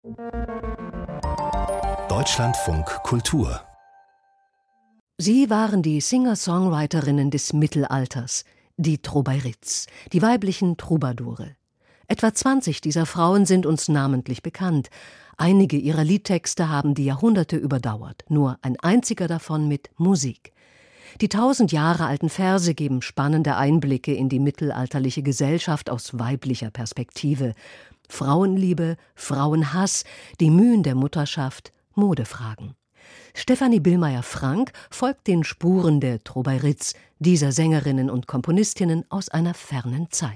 Deutschlandfunk Kultur. Sie waren die Singer-Songwriterinnen des Mittelalters, die Trobairids, die weiblichen Troubadoure. Etwa 20 dieser Frauen sind uns namentlich bekannt. Einige ihrer Liedtexte haben die Jahrhunderte überdauert, nur ein einziger davon mit Musik. Die 1000 Jahre alten Verse geben spannende Einblicke in die mittelalterliche Gesellschaft aus weiblicher Perspektive. Frauenliebe, Frauenhass, die Mühen der Mutterschaft, Modefragen. Stefanie Billmeier-Frank folgt den Spuren der Trobairids, dieser Sängerinnen und Komponistinnen aus einer fernen Zeit.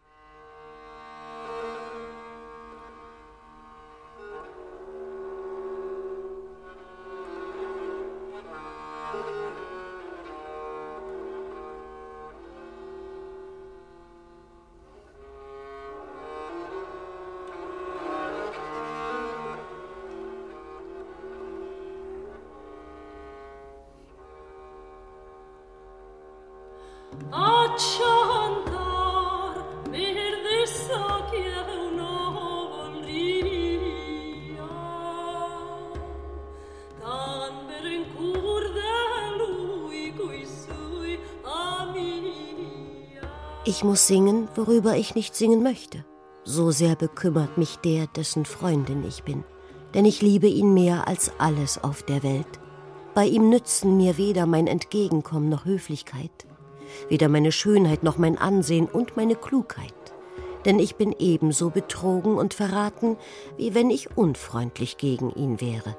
Ich muss singen, worüber ich nicht singen möchte. So sehr bekümmert mich der, dessen Freundin ich bin. Denn ich liebe ihn mehr als alles auf der Welt. Bei ihm nützen mir weder mein Entgegenkommen noch Höflichkeit, weder meine Schönheit noch mein Ansehen und meine Klugheit. Denn ich bin ebenso betrogen und verraten, wie wenn ich unfreundlich gegen ihn wäre.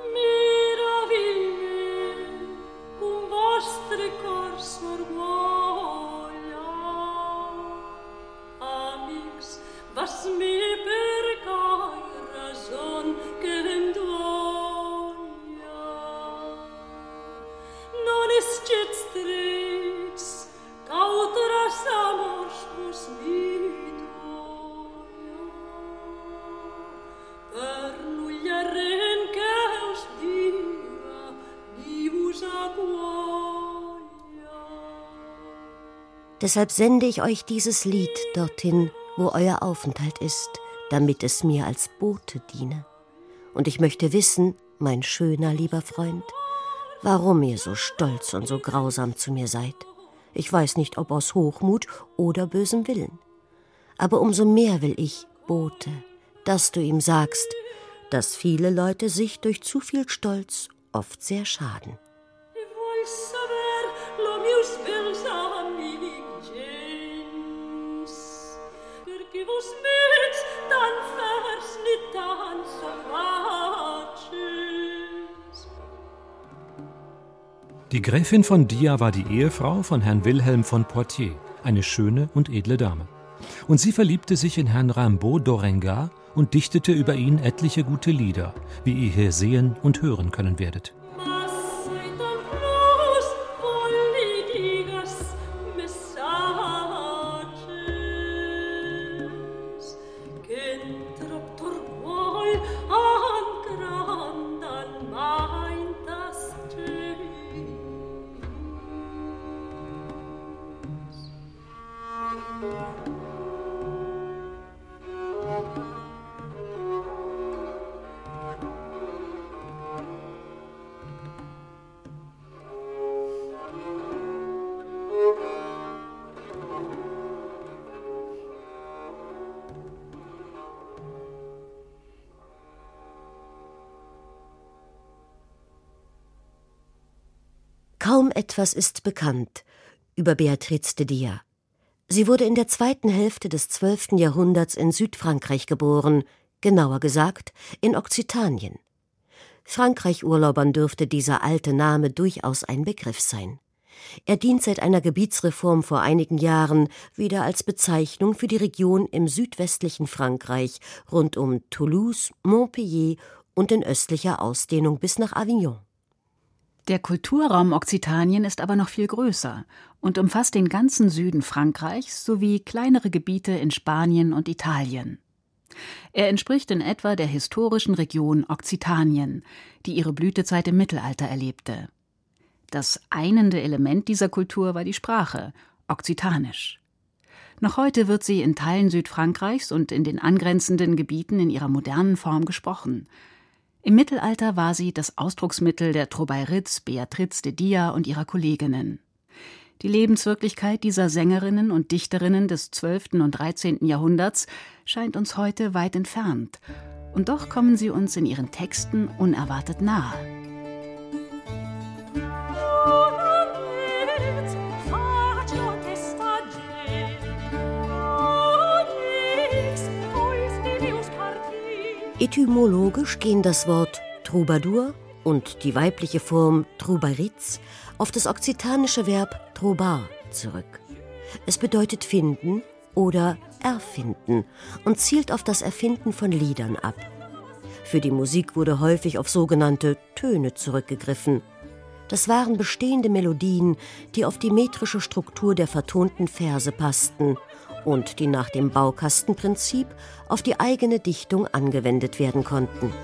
Deshalb sende ich euch dieses Lied dorthin, wo euer Aufenthalt ist, damit es mir als Bote diene. Und ich möchte wissen, mein schöner, lieber Freund, warum ihr so stolz und so grausam zu mir seid. Ich weiß nicht, ob aus Hochmut oder bösem Willen. Aber umso mehr will ich, Bote, dass du ihm sagst, dass viele Leute sich durch zu viel Stolz oft sehr schaden. Die Gräfin von Dia war die Ehefrau von Herrn Wilhelm von Poitiers, eine schöne und edle Dame. Und sie verliebte sich in Herrn Rimbaud d'Orengat und dichtete über ihn etliche gute Lieder, wie ihr hier sehen und hören können werdet. Kaum etwas ist bekannt über Béatrix de Dia. Sie wurde in der zweiten Hälfte des 12. Jahrhunderts in Südfrankreich geboren, genauer gesagt in Okzitanien. Frankreich-Urlaubern dürfte dieser alte Name durchaus ein Begriff sein. Er dient seit einer Gebietsreform vor einigen Jahren wieder als Bezeichnung für die Region im südwestlichen Frankreich rund um Toulouse, Montpellier und in östlicher Ausdehnung bis nach Avignon. Der Kulturraum Okzitanien ist aber noch viel größer und umfasst den ganzen Süden Frankreichs sowie kleinere Gebiete in Spanien und Italien. Er entspricht in etwa der historischen Region Okzitanien, die ihre Blütezeit im Mittelalter erlebte. Das einende Element dieser Kultur war die Sprache, Okzitanisch. Noch heute wird sie in Teilen Südfrankreichs und in den angrenzenden Gebieten in ihrer modernen Form gesprochen. Im Mittelalter war sie das Ausdrucksmittel der Trobairitz Beatrice de Dia und ihrer Kolleginnen. Die Lebenswirklichkeit dieser Sängerinnen und Dichterinnen des 12. und 13. Jahrhunderts scheint uns heute weit entfernt. Und doch kommen sie uns in ihren Texten unerwartet nahe. Etymologisch gehen das Wort Troubadour und die weibliche Form Trobairitz auf das okzitanische Verb trobar zurück. Es bedeutet finden oder erfinden und zielt auf das Erfinden von Liedern ab. Für die Musik wurde häufig auf sogenannte Töne zurückgegriffen. Das waren bestehende Melodien, die auf die metrische Struktur der vertonten Verse passten und die nach dem Baukastenprinzip auf die eigene Dichtung angewendet werden konnten.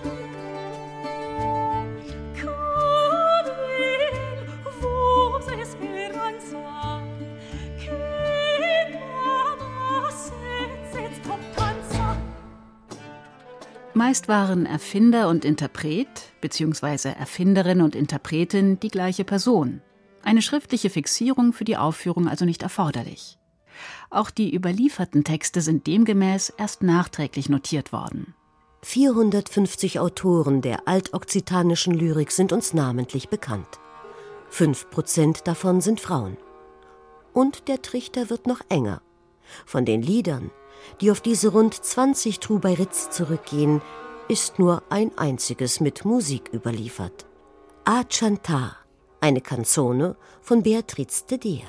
Meist waren Erfinder und Interpret bzw. Erfinderin und Interpretin die gleiche Person. Eine schriftliche Fixierung für die Aufführung also nicht erforderlich. Auch die überlieferten Texte sind demgemäß erst nachträglich notiert worden. 450 Autoren der altokzitanischen Lyrik sind uns namentlich bekannt. 5% davon sind Frauen. Und der Trichter wird noch enger. Von den Liedern, die auf diese rund 20 Trobairitz zurückgehen, ist nur ein einziges mit Musik überliefert. A Chantar, eine Canzone von Beatrice de Dia.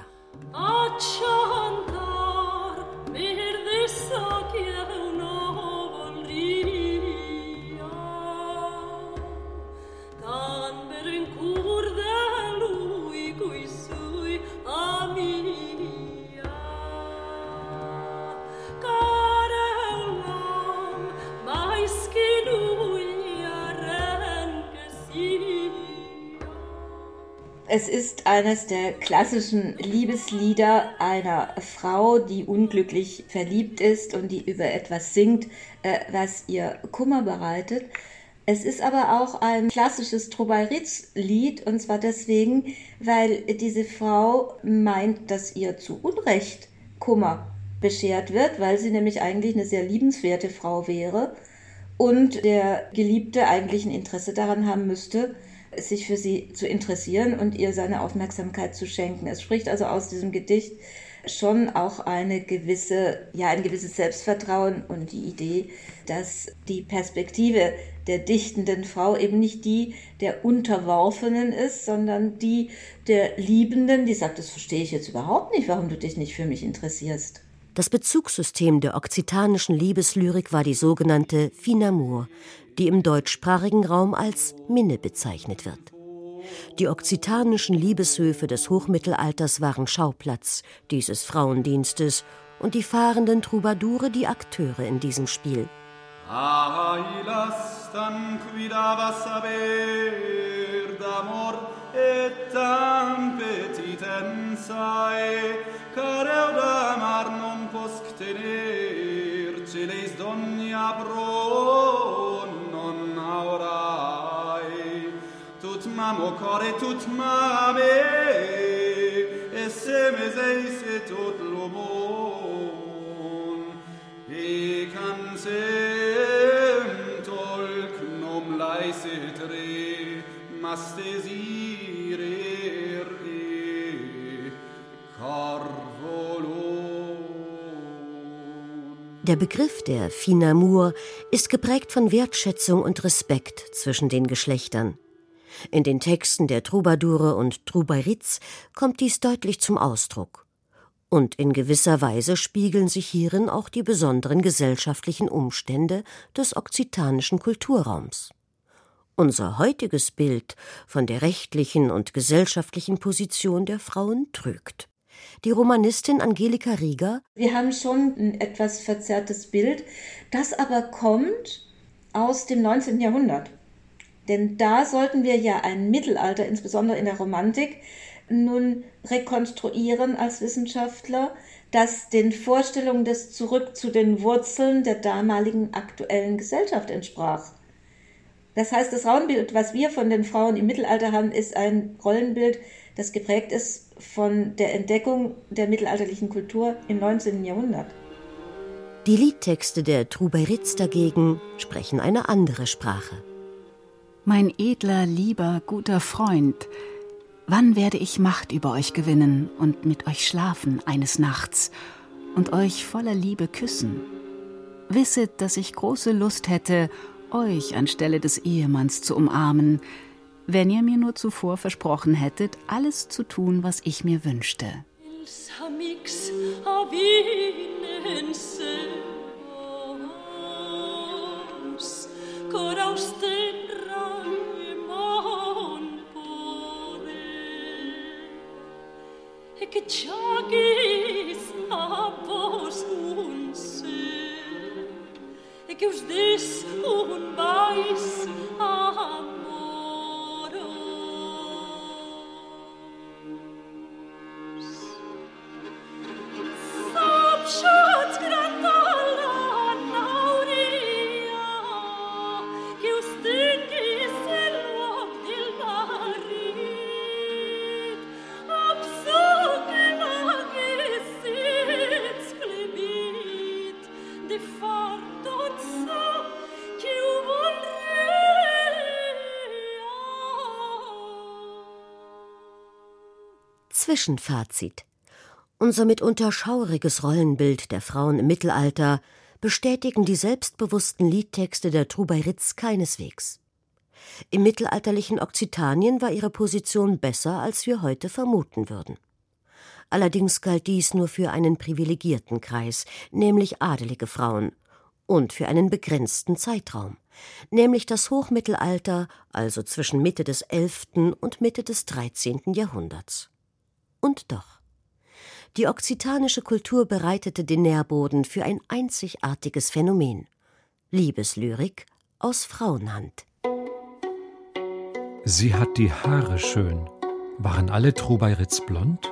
Es ist eines der klassischen Liebeslieder einer Frau, die unglücklich verliebt ist und die über etwas singt, was ihr Kummer bereitet. Es ist aber auch ein klassisches Trobairitz-Lied, und zwar deswegen, weil diese Frau meint, dass ihr zu Unrecht Kummer beschert wird, weil sie nämlich eigentlich eine sehr liebenswerte Frau wäre und der Geliebte eigentlich ein Interesse daran haben müsste, sich für sie zu interessieren und ihr seine Aufmerksamkeit zu schenken. Es spricht also aus diesem Gedicht schon auch ein gewisses Selbstvertrauen und die Idee, dass die Perspektive der dichtenden Frau eben nicht die der Unterworfenen ist, sondern die der Liebenden, die sagt, das verstehe ich jetzt überhaupt nicht, warum du dich nicht für mich interessierst. Das Bezugssystem der okzitanischen Liebeslyrik war die sogenannte Fine Amour, die im deutschsprachigen Raum als Minne bezeichnet wird. Die okzitanischen Liebeshöfe des Hochmittelalters waren Schauplatz dieses Frauendienstes und die fahrenden Troubadoure die Akteure in diesem Spiel. Mo core tut mame e se me sei se tot lo mon e can sem tolk nom leise tre mastesire e carvolon. Der Begriff der Fine Amour ist geprägt von Wertschätzung und Respekt zwischen den Geschlechtern. In den Texten der Troubadoure und Trobairitz kommt dies deutlich zum Ausdruck. Und in gewisser Weise spiegeln sich hierin auch die besonderen gesellschaftlichen Umstände des okzitanischen Kulturraums. Unser heutiges Bild von der rechtlichen und gesellschaftlichen Position der Frauen trügt. Die Romanistin Angelika Rieger: Wir haben schon ein etwas verzerrtes Bild, das aber kommt aus dem 19. Jahrhundert. Denn da sollten wir ja ein Mittelalter, insbesondere in der Romantik, nun rekonstruieren als Wissenschaftler, das den Vorstellungen des Zurück zu den Wurzeln der damaligen aktuellen Gesellschaft entsprach. Das heißt, das Rollenbild, was wir von den Frauen im Mittelalter haben, ist ein Rollenbild, das geprägt ist von der Entdeckung der mittelalterlichen Kultur im 19. Jahrhundert. Die Liedtexte der Troubairids dagegen sprechen eine andere Sprache. Mein edler, lieber, guter Freund, wann werde ich Macht über euch gewinnen und mit euch schlafen eines Nachts und euch voller Liebe küssen? Wisset, dass ich große Lust hätte, euch anstelle des Ehemanns zu umarmen, wenn ihr mir nur zuvor versprochen hättet, alles zu tun, was ich mir wünschte. Que os des un mais amoros. Sapshat grandala nauria, que os tinguis el luoc del marit, absoque nagesits plebit, de far Zwischenfazit. Unser mitunter schauriges Rollenbild der Frauen im Mittelalter bestätigen die selbstbewussten Liedtexte der Troubairids keineswegs. Im mittelalterlichen Okzitanien war ihre Position besser, als wir heute vermuten würden. Allerdings galt dies nur für einen privilegierten Kreis, nämlich adelige Frauen, und für einen begrenzten Zeitraum, nämlich das Hochmittelalter, also zwischen Mitte des 11. und Mitte des 13. Jahrhunderts. Und doch, die okzitanische Kultur bereitete den Nährboden für ein einzigartiges Phänomen: Liebeslyrik aus Frauenhand. Sie hat die Haare schön. Waren alle Troubairids blond?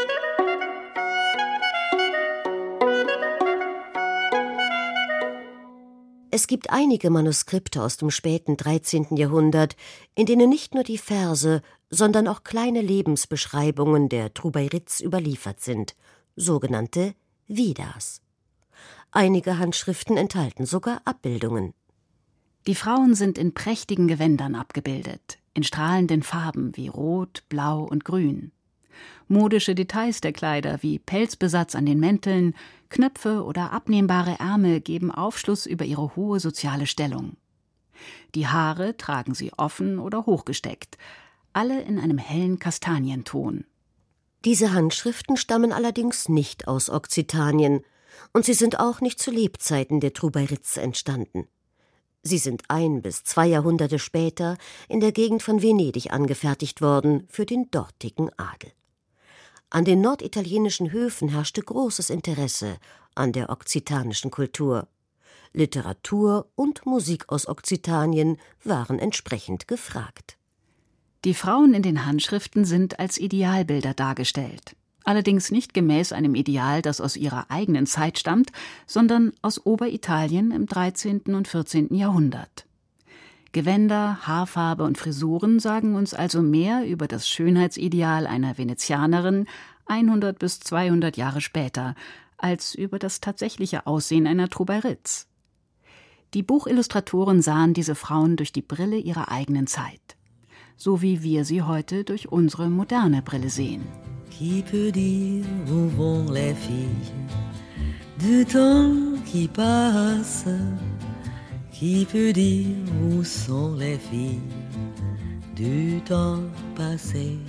Es gibt einige Manuskripte aus dem späten 13. Jahrhundert, in denen nicht nur die Verse, sondern auch kleine Lebensbeschreibungen der Troubairids überliefert sind, sogenannte Vidas. Einige Handschriften enthalten sogar Abbildungen. Die Frauen sind in prächtigen Gewändern abgebildet, in strahlenden Farben wie Rot, Blau und Grün. Modische Details der Kleider wie Pelzbesatz an den Mänteln, Knöpfe oder abnehmbare Ärmel geben Aufschluss über ihre hohe soziale Stellung. Die Haare tragen sie offen oder hochgesteckt, alle in einem hellen Kastanienton. Diese Handschriften stammen allerdings nicht aus Okzitanien und sie sind auch nicht zu Lebzeiten der Troubairids entstanden. Sie sind 1 bis 2 Jahrhunderte später in der Gegend von Venedig angefertigt worden für den dortigen Adel. An den norditalienischen Höfen herrschte großes Interesse an der okzitanischen Kultur. Literatur und Musik aus Okzitanien waren entsprechend gefragt. Die Frauen in den Handschriften sind als Idealbilder dargestellt. Allerdings nicht gemäß einem Ideal, das aus ihrer eigenen Zeit stammt, sondern aus Oberitalien im 13. und 14. Jahrhundert. Gewänder, Haarfarbe und Frisuren sagen uns also mehr über das Schönheitsideal einer Venezianerin 100 bis 200 Jahre später, als über das tatsächliche Aussehen einer Troubairids. Die Buchillustratoren sahen diese Frauen durch die Brille ihrer eigenen Zeit, so wie wir sie heute durch unsere moderne Brille sehen. Qui peut dire où vont les filles du temps qui passe? Qui peut dire où sont les filles du temps passé?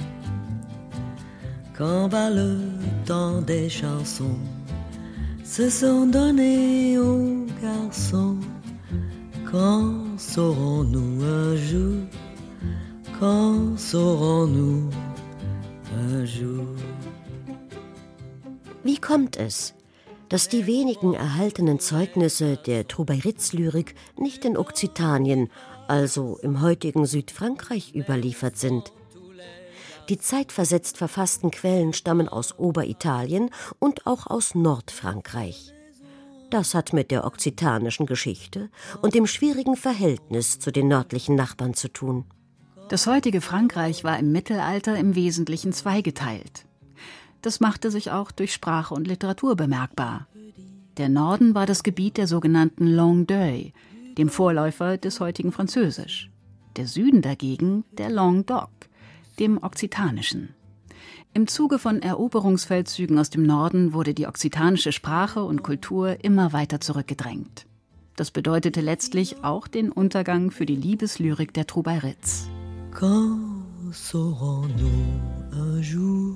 Quand va le temps des chansons, se sont donnés aux garçons. Quand saurons-nous un jour? Quand saurons-nous un jour? Wie kommt es, dass die wenigen erhaltenen Zeugnisse der Troubairids-Lyrik nicht in Okzitanien, also im heutigen Südfrankreich, überliefert sind? Die zeitversetzt verfassten Quellen stammen aus Oberitalien und auch aus Nordfrankreich. Das hat mit der okzitanischen Geschichte und dem schwierigen Verhältnis zu den nördlichen Nachbarn zu tun. Das heutige Frankreich war im Mittelalter im Wesentlichen zweigeteilt. Das machte sich auch durch Sprache und Literatur bemerkbar. Der Norden war das Gebiet der sogenannten Langue d'Oeil, dem Vorläufer des heutigen Französisch. Der Süden dagegen der Languedoc, dem Okzitanischen. Im Zuge von Eroberungsfeldzügen aus dem Norden wurde die okzitanische Sprache und Kultur immer weiter zurückgedrängt. Das bedeutete letztlich auch den Untergang für die Liebeslyrik der Troubadours. Quand saurons-nous un jour?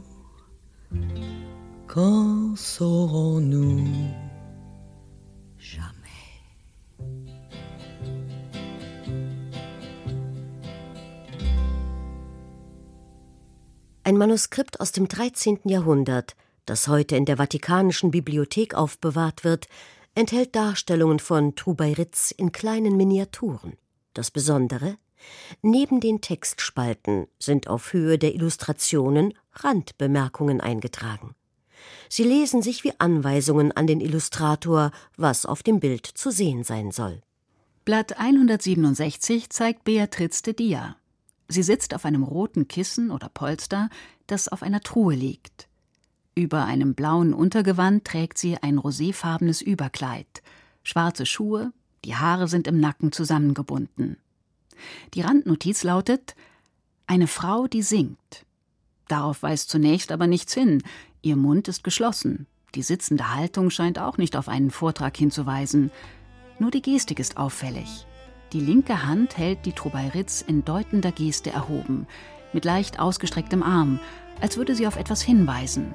Quand saurons-nous jamais? Ein Manuskript aus dem 13. Jahrhundert, das heute in der Vatikanischen Bibliothek aufbewahrt wird, enthält Darstellungen von Troubadours in kleinen Miniaturen. Das Besondere: neben den Textspalten sind auf Höhe der Illustrationen Randbemerkungen eingetragen. Sie lesen sich wie Anweisungen an den Illustrator, was auf dem Bild zu sehen sein soll. Blatt 167 zeigt Beatriz de Dia. Sie sitzt auf einem roten Kissen oder Polster, das auf einer Truhe liegt. Über einem blauen Untergewand trägt sie ein roséfarbenes Überkleid, schwarze Schuhe, die Haare sind im Nacken zusammengebunden. Die Randnotiz lautet: eine Frau, die singt. Darauf weist zunächst aber nichts hin. Ihr Mund ist geschlossen. Die sitzende Haltung scheint auch nicht auf einen Vortrag hinzuweisen. Nur die Gestik ist auffällig. Die linke Hand hält die Troubadours in deutender Geste erhoben, mit leicht ausgestrecktem Arm, als würde sie auf etwas hinweisen.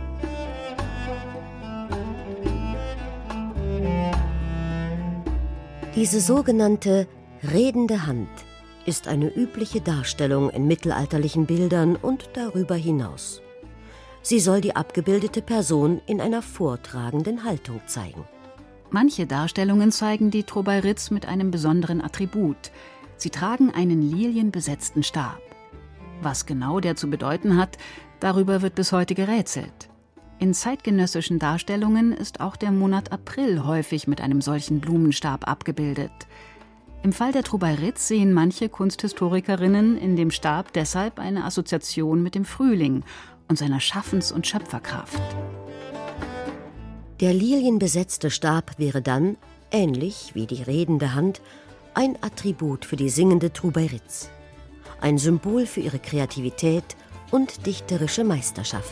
Diese sogenannte redende Hand ist eine übliche Darstellung in mittelalterlichen Bildern und darüber hinaus. Sie soll die abgebildete Person in einer vortragenden Haltung zeigen. Manche Darstellungen zeigen die Troubadours mit einem besonderen Attribut. Sie tragen einen lilienbesetzten Stab. Was genau der zu bedeuten hat, darüber wird bis heute gerätselt. In zeitgenössischen Darstellungen ist auch der Monat April häufig mit einem solchen Blumenstab abgebildet. Im Fall der Troubadours sehen manche Kunsthistorikerinnen in dem Stab deshalb eine Assoziation mit dem Frühling und seiner Schaffens- und Schöpferkraft. Der lilienbesetzte Stab wäre dann, ähnlich wie die redende Hand, ein Attribut für die singende Troubadours. Ein Symbol für ihre Kreativität und dichterische Meisterschaft.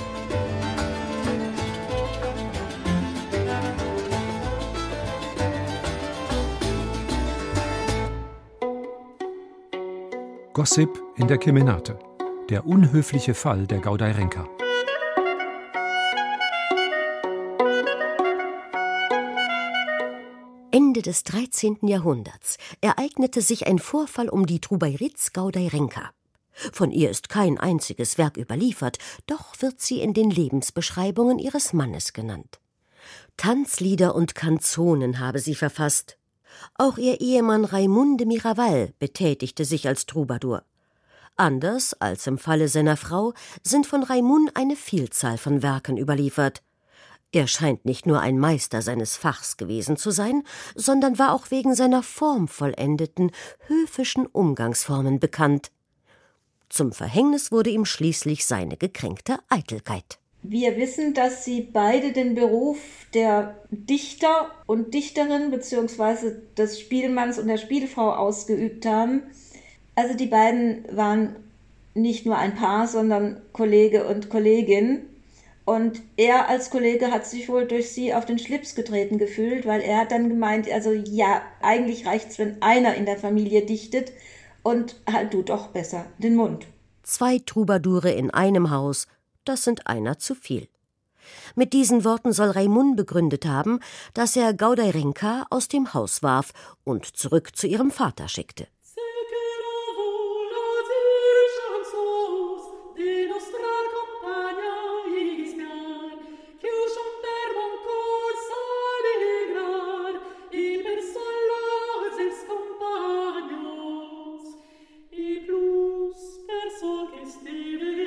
Gossip in der Kemenate. Der unhöfliche Fall der Gaudairenka. Ende des 13. Jahrhunderts ereignete sich ein Vorfall um die Troubadours Gaudairenka. Von ihr ist kein einziges Werk überliefert, doch wird sie in den Lebensbeschreibungen ihres Mannes genannt. Tanzlieder und Kanzonen habe sie verfasst. Auch ihr Ehemann Raimund de Miraval betätigte sich als Troubadour. Anders als im Falle seiner Frau sind von Raimund eine Vielzahl von Werken überliefert. Er scheint nicht nur ein Meister seines Fachs gewesen zu sein, sondern war auch wegen seiner formvollendeten, höfischen Umgangsformen bekannt. Zum Verhängnis wurde ihm schließlich seine gekränkte Eitelkeit. Wir wissen, dass sie beide den Beruf der Dichter und Dichterin bzw. des Spielmanns und der Spielfrau ausgeübt haben. Also die beiden waren nicht nur ein Paar, sondern Kollege und Kollegin. Und er als Kollege hat sich wohl durch sie auf den Schlips getreten gefühlt, weil er hat dann gemeint, also ja, eigentlich reicht's, wenn einer in der Familie dichtet und halt du doch besser den Mund. 2 Troubadoure in einem Haus, das sind einer zu viel. Mit diesen Worten soll Raimund begründet haben, dass er Gaudairenka aus dem Haus warf und zurück zu ihrem Vater schickte. Per sol che steve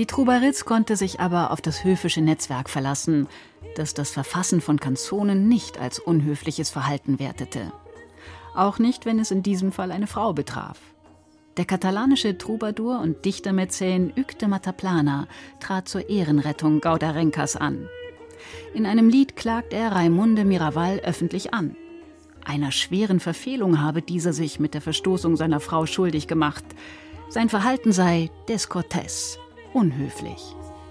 Die Troubaritz konnte sich aber auf das höfische Netzwerk verlassen, das das Verfassen von Kanzonen nicht als unhöfliches Verhalten wertete. Auch nicht, wenn es in diesem Fall eine Frau betraf. Der katalanische Troubadour und Dichtermäzen Hugues de Mataplana trat zur Ehrenrettung Gaudarenkas an. In einem Lied klagt er Raimundo Miraval öffentlich an. Einer schweren Verfehlung habe dieser sich mit der Verstoßung seiner Frau schuldig gemacht. Sein Verhalten sei descortés, unhöflich.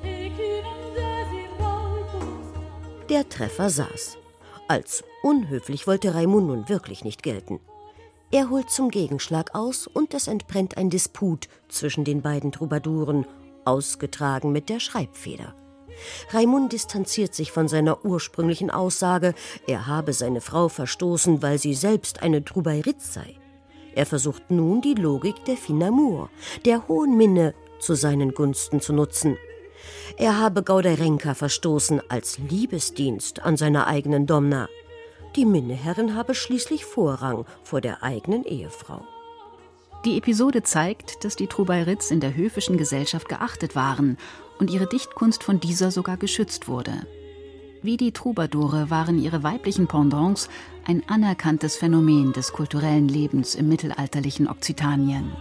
Der Treffer saß. Als unhöflich wollte Raimund nun wirklich nicht gelten. Er holt zum Gegenschlag aus und es entbrennt ein Disput zwischen den beiden Troubadouren, ausgetragen mit der Schreibfeder. Raimund distanziert sich von seiner ursprünglichen Aussage, er habe seine Frau verstoßen, weil sie selbst eine Troubaritz sei. Er versucht nun, die Logik der fin amour, der hohen Minne, zu seinen Gunsten zu nutzen. Er habe Gaudarenka verstoßen als Liebesdienst an seiner eigenen Domna. Die Minneherrin habe schließlich Vorrang vor der eigenen Ehefrau. Die Episode zeigt, dass die Troubaritz in der höfischen Gesellschaft geachtet waren und ihre Dichtkunst von dieser sogar geschützt wurde. Wie die Troubadoure waren ihre weiblichen Pendants ein anerkanntes Phänomen des kulturellen Lebens im mittelalterlichen Okzitanien.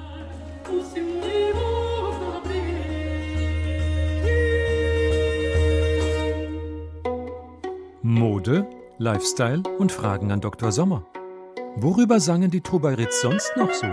Mode, Lifestyle und Fragen an Dr. Sommer. Worüber sangen die Troubaritz sonst noch so?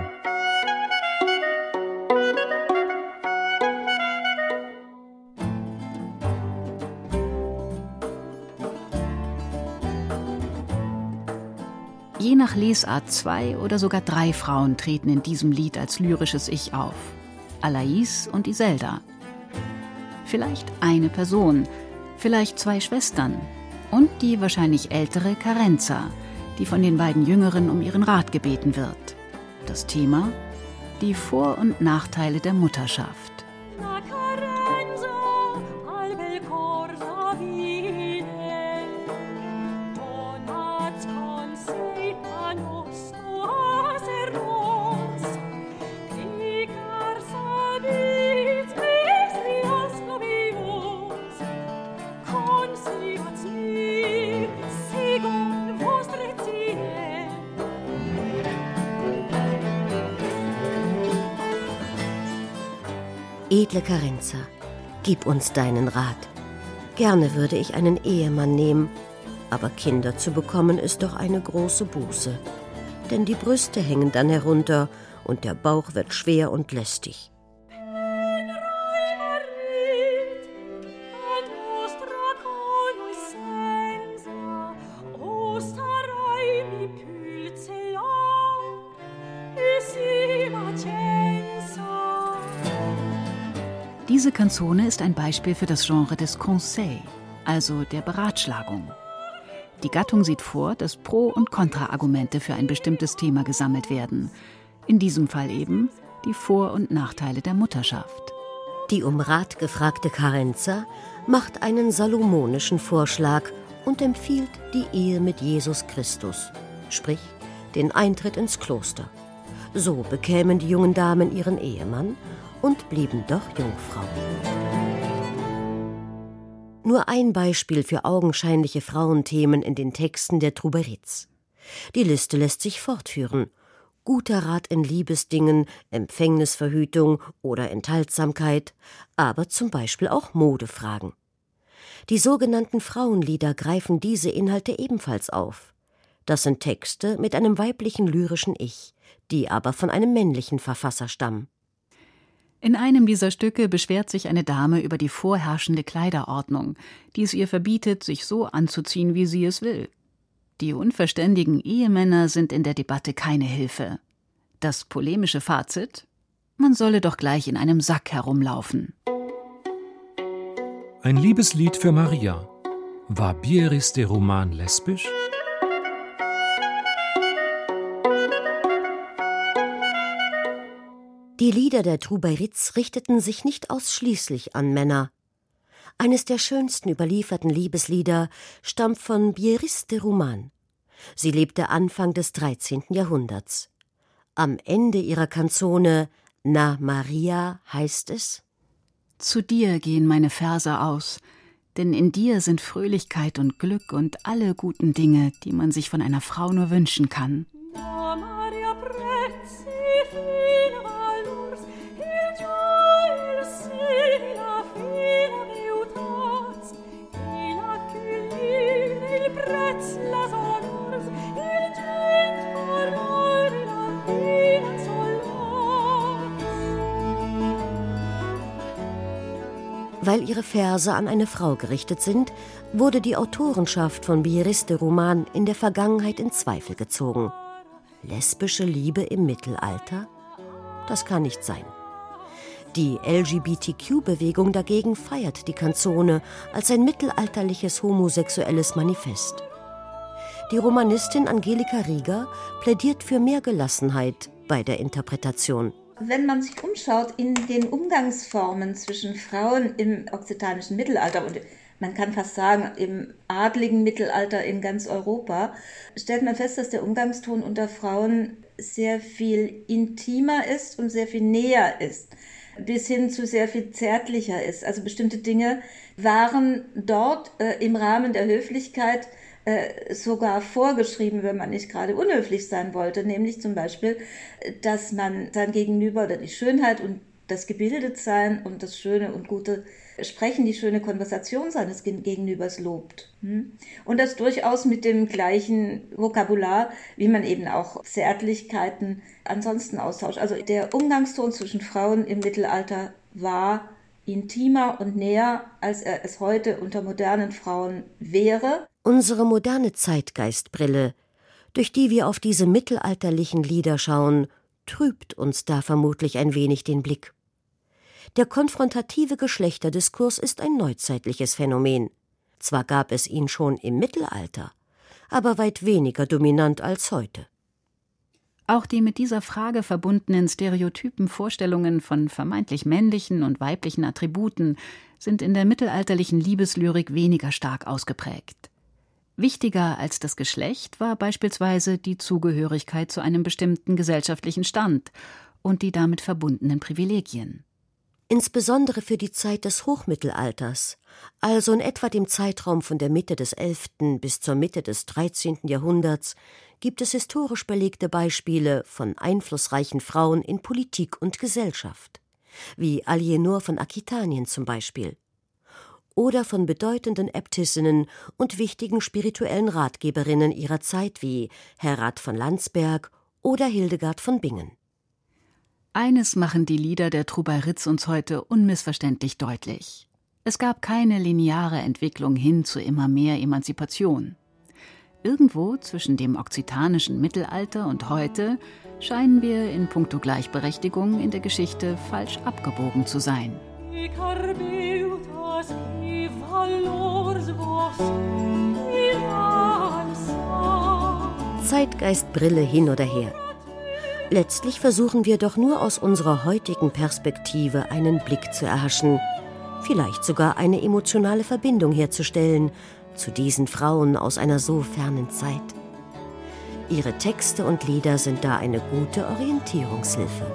Je nach Lesart 2 oder sogar 3 Frauen treten in diesem Lied als lyrisches Ich auf. Alaïs und Iselda. Vielleicht eine Person, vielleicht 2 Schwestern und die wahrscheinlich ältere Carenza, die von den beiden Jüngeren um ihren Rat gebeten wird. Das Thema: die Vor- und Nachteile der Mutterschaft. Edle Carenza, gib uns deinen Rat. Gerne würde ich einen Ehemann nehmen, aber Kinder zu bekommen ist doch eine große Buße. Denn die Brüste hängen dann herunter und der Bauch wird schwer und lästig. Diese Kanzone ist ein Beispiel für das Genre des Conseil, also der Beratschlagung. Die Gattung sieht vor, dass Pro- und Kontraargumente für ein bestimmtes Thema gesammelt werden. In diesem Fall eben die Vor- und Nachteile der Mutterschaft. Die um Rat gefragte Carenza macht einen salomonischen Vorschlag und empfiehlt die Ehe mit Jesus Christus, sprich den Eintritt ins Kloster. So bekämen die jungen Damen ihren Ehemann und blieben doch Jungfrauen. Nur ein Beispiel für augenscheinliche Frauenthemen in den Texten der Troubaritz. Die Liste lässt sich fortführen. Guter Rat in Liebesdingen, Empfängnisverhütung oder Enthaltsamkeit, aber zum Beispiel auch Modefragen. Die sogenannten Frauenlieder greifen diese Inhalte ebenfalls auf. Das sind Texte mit einem weiblichen lyrischen Ich, die aber von einem männlichen Verfasser stammen. In einem dieser Stücke beschwert sich eine Dame über die vorherrschende Kleiderordnung, die es ihr verbietet, sich so anzuziehen, wie sie es will. Die unverständigen Ehemänner sind in der Debatte keine Hilfe. Das polemische Fazit: man solle doch gleich in einem Sack herumlaufen. Ein Liebeslied für Maria. War Bieris de Roman lesbisch? Die Lieder der Troubaritz richteten sich nicht ausschließlich an Männer. Eines der schönsten überlieferten Liebeslieder stammt von Bieris de Roman. Sie lebte Anfang des 13. Jahrhunderts. Am Ende ihrer Kanzone Na Maria heißt es: Zu dir gehen meine Verse aus, denn in dir sind Fröhlichkeit und Glück und alle guten Dinge, die man sich von einer Frau nur wünschen kann. Weil ihre Verse an eine Frau gerichtet sind, wurde die Autorenschaft von Biéris de Roman in der Vergangenheit in Zweifel gezogen. Lesbische Liebe im Mittelalter? Das kann nicht sein. Die LGBTQ-Bewegung dagegen feiert die Canzone als ein mittelalterliches homosexuelles Manifest. Die Romanistin Angelika Rieger plädiert für mehr Gelassenheit bei der Interpretation. Wenn man sich umschaut in den Umgangsformen zwischen Frauen im okzitanischen Mittelalter und man kann fast sagen im adligen Mittelalter in ganz Europa, stellt man fest, dass der Umgangston unter Frauen sehr viel intimer ist und sehr viel näher ist, bis hin zu sehr viel zärtlicher ist. Also bestimmte Dinge waren dort im Rahmen der Höflichkeit sogar vorgeschrieben, wenn man nicht gerade unhöflich sein wollte, nämlich zum Beispiel, dass man sein Gegenüber oder die Schönheit und das Gebildetsein und das schöne und gute Sprechen, die schöne Konversation seines Gegenübers lobt. Und das durchaus mit dem gleichen Vokabular, wie man eben auch Zärtlichkeiten ansonsten austauscht. Also der Umgangston zwischen Frauen im Mittelalter war intimer und näher, als er es heute unter modernen Frauen wäre. Unsere moderne Zeitgeistbrille, durch die wir auf diese mittelalterlichen Lieder schauen, trübt uns da vermutlich ein wenig den Blick. Der konfrontative Geschlechterdiskurs ist ein neuzeitliches Phänomen. Zwar gab es ihn schon im Mittelalter, aber weit weniger dominant als heute. Auch die mit dieser Frage verbundenen stereotypen Vorstellungen von vermeintlich männlichen und weiblichen Attributen sind in der mittelalterlichen Liebeslyrik weniger stark ausgeprägt. Wichtiger als das Geschlecht war beispielsweise die Zugehörigkeit zu einem bestimmten gesellschaftlichen Stand und die damit verbundenen Privilegien. Insbesondere für die Zeit des Hochmittelalters, also in etwa dem Zeitraum von der Mitte des 11. bis zur Mitte des 13. Jahrhunderts, gibt es historisch belegte Beispiele von einflussreichen Frauen in Politik und Gesellschaft, wie Alienor von Aquitanien zum Beispiel, oder von bedeutenden Äbtissinnen und wichtigen spirituellen Ratgeberinnen ihrer Zeit wie Herrat von Landsberg oder Hildegard von Bingen. Eines machen die Lieder der Troubadours uns heute unmissverständlich deutlich. Es gab keine lineare Entwicklung hin zu immer mehr Emanzipation. Irgendwo zwischen dem okzitanischen Mittelalter und heute scheinen wir in puncto Gleichberechtigung in der Geschichte falsch abgebogen zu sein. Zeitgeistbrille hin oder her. Letztlich versuchen wir doch nur aus unserer heutigen Perspektive einen Blick zu erhaschen, vielleicht sogar eine emotionale Verbindung herzustellen zu diesen Frauen aus einer so fernen Zeit. Ihre Texte und Lieder sind da eine gute Orientierungshilfe.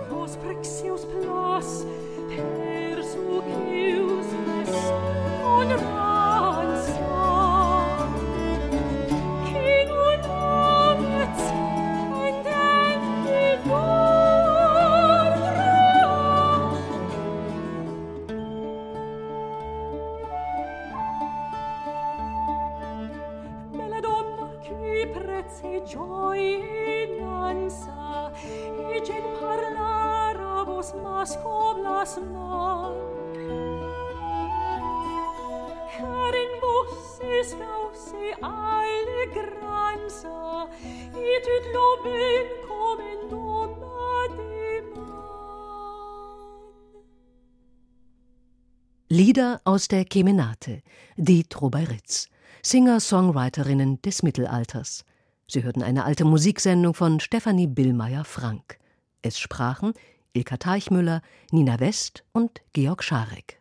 Lieder aus der Kemenate, die Troubadours, Singer-Songwriterinnen des Mittelalters. Sie hörten eine alte Musiksendung von Stefanie Billmeier-Frank. Es sprachen Ilka Teichmüller, Nina West und Georg Scharek.